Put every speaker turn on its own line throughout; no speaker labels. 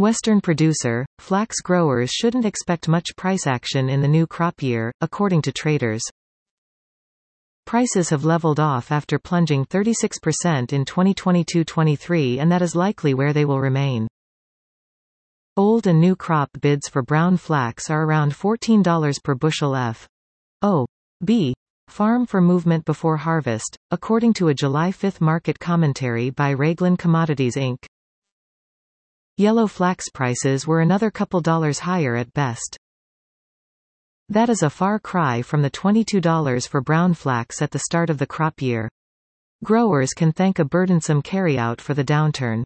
Western producer, flax growers shouldn't expect much price action in the new crop year, according to traders. Prices have leveled off after plunging 36% in 2022-23, and that is likely where they will remain. Old and new crop bids for brown flax are around $14 per bushel FOB farm for movement before harvest, according to a July 5 market commentary by Raglan Commodities Inc. Yellow flax prices were another couple dollars higher at best. That is a far cry from the $22 for brown flax at the start of the crop year. Growers can thank a burdensome carryout for the downturn.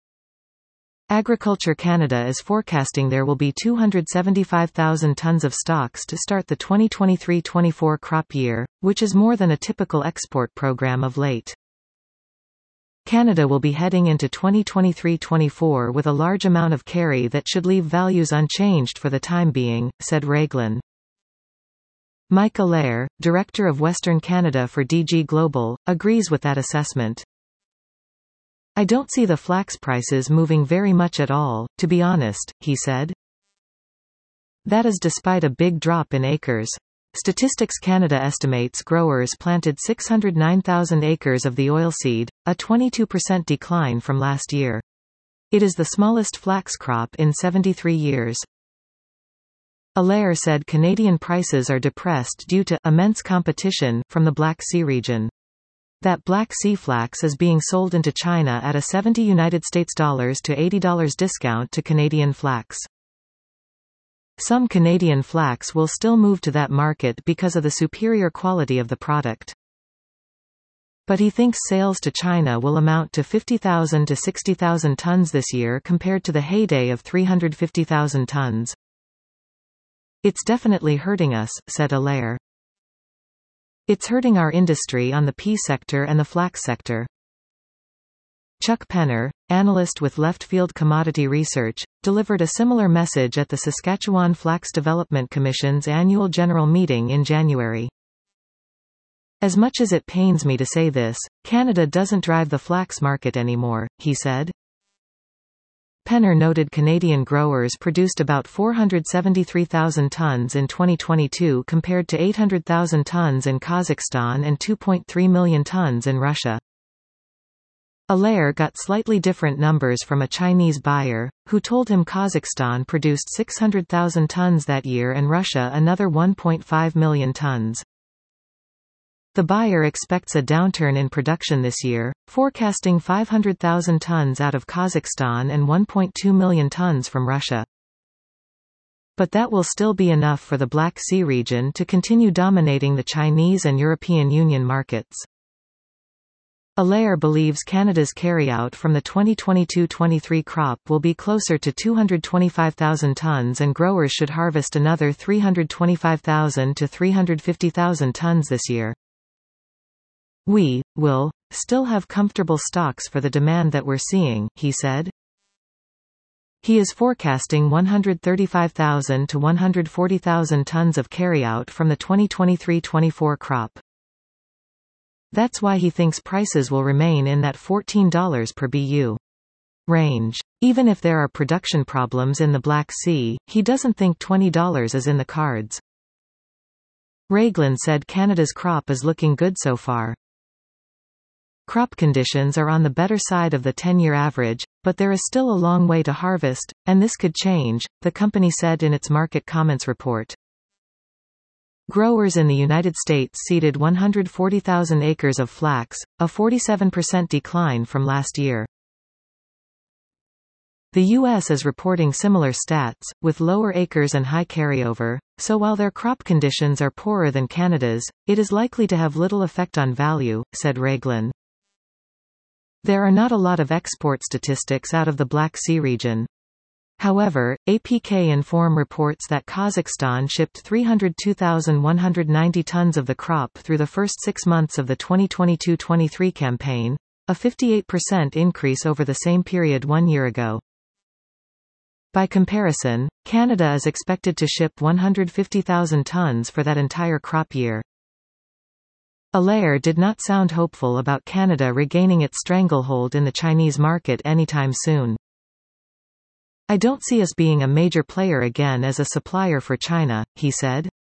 Agriculture Canada is forecasting there will be 275,000 tons of stocks to start the 2023-24 crop year, which is more than a typical export program of late. Canada will be heading into 2023-24 with a large amount of carry that should leave values unchanged for the time being, said Raglan. Mike Allaire, director of Western Canada for DG Global, agrees with that assessment. I don't see the flax prices moving very much at all, to be honest, he said. That is despite a big drop in acres. Statistics Canada estimates growers planted 609,000 acres of the oilseed, a 22% decline from last year. It is the smallest flax crop in 73 years. Allaire said Canadian prices are depressed due to immense competition from the Black Sea region. That Black Sea flax is being sold into China at a $70 to $80 discount to Canadian flax. Some Canadian flax will still move to that market because of the superior quality of the product. But he thinks sales to China will amount to 50,000 to 60,000 tons this year compared to the heyday of 350,000 tons. It's definitely hurting us, said Allaire. It's hurting our industry on the pea sector and the flax sector. Chuck Penner, analyst with Left Field Commodity Research, delivered a similar message at the Saskatchewan Flax Development Commission's annual general meeting in January. As much as it pains me to say this, Canada doesn't drive the flax market anymore, he said. Penner noted Canadian growers produced about 473,000 tons in 2022 compared to 800,000 tons in Kazakhstan and 2.3 million tons in Russia. Allaire got slightly different numbers from a Chinese buyer, who told him Kazakhstan produced 600,000 tons that year and Russia another 1.5 million tons. The buyer expects a downturn in production this year, forecasting 500,000 tons out of Kazakhstan and 1.2 million tons from Russia. But that will still be enough for the Black Sea region to continue dominating the Chinese and European Union markets. Allaire believes Canada's carryout from the 2022-23 crop will be closer to 225,000 tons and growers should harvest another 325,000 to 350,000 tons this year. We will still have comfortable stocks for the demand that we're seeing, he said. He is forecasting 135,000 to 140,000 tons of carryout from the 2023-24 crop. That's why he thinks prices will remain in that $14 per BU range. Even if there are production problems in the Black Sea, he doesn't think $20 is in the cards. Raglan said Canada's crop is looking good so far. Crop conditions are on the better side of the 10-year average, but there is still a long way to harvest, and this could change, the company said in its market comments report. Growers in the United States seeded 140,000 acres of flax, a 47% decline from last year. The U.S. is reporting similar stats, with lower acres and high carryover, so while their crop conditions are poorer than Canada's, it is likely to have little effect on value, said Raglan. There are not a lot of export statistics out of the Black Sea region. However, APK Inform reports that Kazakhstan shipped 302,190 tons of the crop through the first 6 months of the 2022-23 campaign, a 58% increase over the same period 1 year ago. By comparison, Canada is expected to ship 150,000 tons for that entire crop year. Allaire did not sound hopeful about Canada regaining its stranglehold in the Chinese market anytime soon. I don't see us being a major player again as a supplier for China, he said.